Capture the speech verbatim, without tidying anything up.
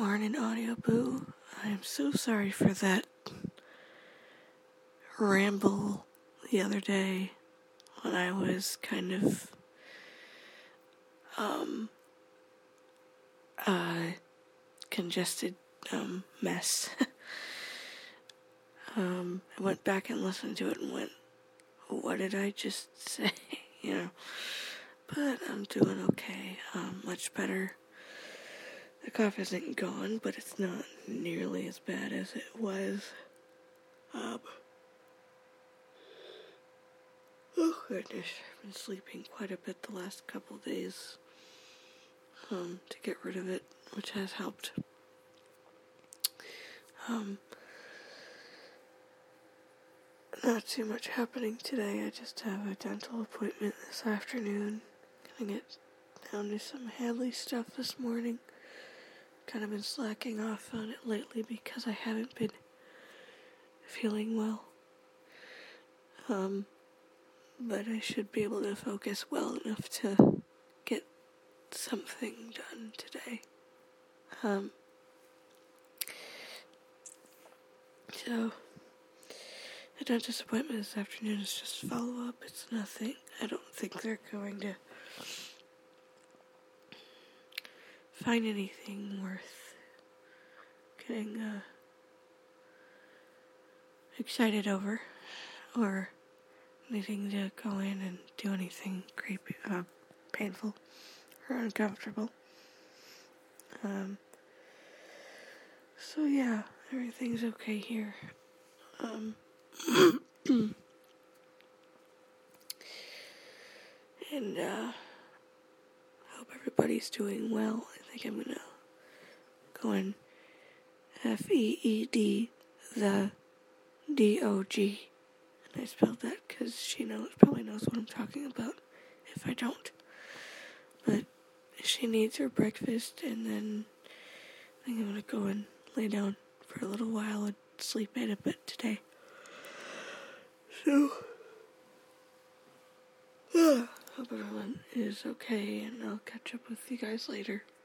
Morning, Audio Boo. I'm so sorry for that ramble the other day when I was kind of um uh congested um mess. um I went back and listened to it and went, what did I just say? you know. But I'm doing okay. Um much better. The cough isn't gone, but it's not nearly as bad as it was. Um, oh goodness, I've been sleeping quite a bit the last couple days um, to get rid of it, which has helped. Um, not too much happening today. I just have a dental appointment this afternoon. Gonna get down to some Hadley stuff this morning. Kind of been slacking off on it lately because I haven't been feeling well. Um, but I should be able to focus well enough to get something done today. Um, so, the dentist appointment this afternoon is just follow-up. It's nothing. I don't think they're going to find anything worth getting uh, excited over, or needing to go in and do anything creepy, uh, painful, or uncomfortable. Um, so yeah, everything's okay here. Um, and, uh, hope everybody's doing well. I think I'm gonna go and F E E D the D O G. And I spelled that because she knows, probably knows what I'm talking about if I don't. But she needs her breakfast, and then I think I'm gonna go and lay down for a little while and sleep in a bit today. So, uh, hope everyone is okay, and I'll catch up with you guys later.